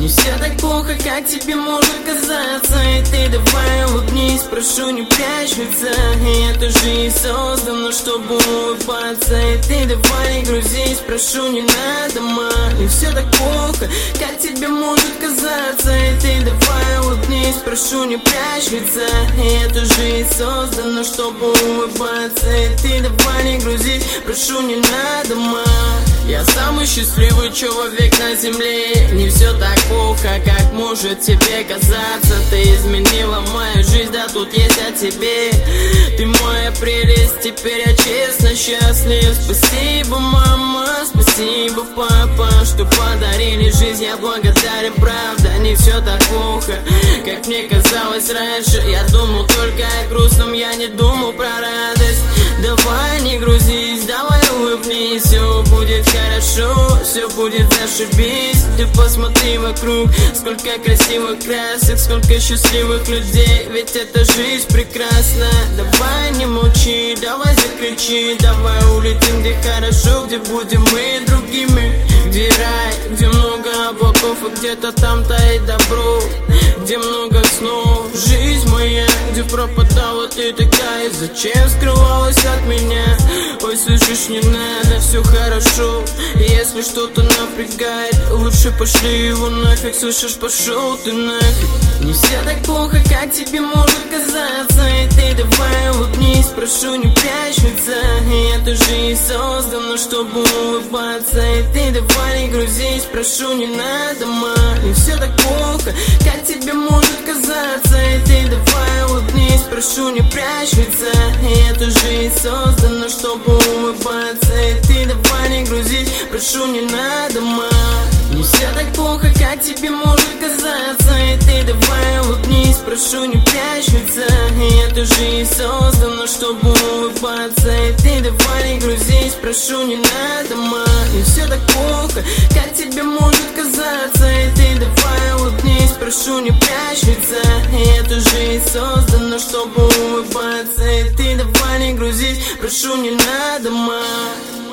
все так плохо, как тебе может казаться. И ты давай улыбнись, прошу, не прячь лица. И эту жизнь создана, чтобы улыбаться. И ты давай не грузись, прошу, не надо, ма. И все так плохо, как тебе может казаться. И ты давай улыбнись, прошу, не прячь лица. И эту жизнь создана, чтобы улыбаться. И ты давай не грузись, прошу, не надо, ма. Я самый счастливый человек на земле. Не все так плохо, как может тебе казаться. Ты изменила мою жизнь, да тут есть о тебе. Ты моя прелесть, теперь я честно счастлив. Спасибо, мама, спасибо, папа, что подарили жизнь, я благодарен, правда. Не все так плохо, как мне казалось раньше. Я думал только о грустном, я не думал про радость. Давай не грузись, давай улыбнись, все будет хорошо, все будет зашибись. Ты посмотри вокруг, сколько красивых красок, сколько счастливых людей, ведь эта жизнь прекрасна. Давай не молчи, давай закричи, давай улетим, где хорошо, где будем мы другими. Где рай, где много облаков, и где-то там таит добро, где много снов. Жизнь моя, где пропадала ты такая, зачем скрывалась от меня? Ой, слышишь, не надо, все хорошо. Если что-то напрягает, лучше пошли его нафиг, слышишь, пошел ты нафиг. Не все так плохо, как тебе может казаться. И ты давай улыбнись, прошу, не прячь лица. И эта жизнь создана, чтобы улыбаться. И ты давай не грузись, прошу, не надо, ма. Не все так плохо, как тебе может казаться. И ты давай улыбнись, прошу, не прячь лица. И эта жизнь создана, чтобы улыбаться. И ты давай не грузись, прошу, не надо, ма. Не все так плохо, как тебе может казаться. И ты давай улыбнись, прошу, не прячь лица. И эта жизнь создана, чтобы улыбаться. И ты давай не грузись, прошу, не надо, ма. Не все так плохо, как тебе может казаться. И ты давай улыбнись, прошу, не прячь лица. И эта жизнь создана, чтобы улыбаться. И ты давай не грузись, прошу, не надо, ма.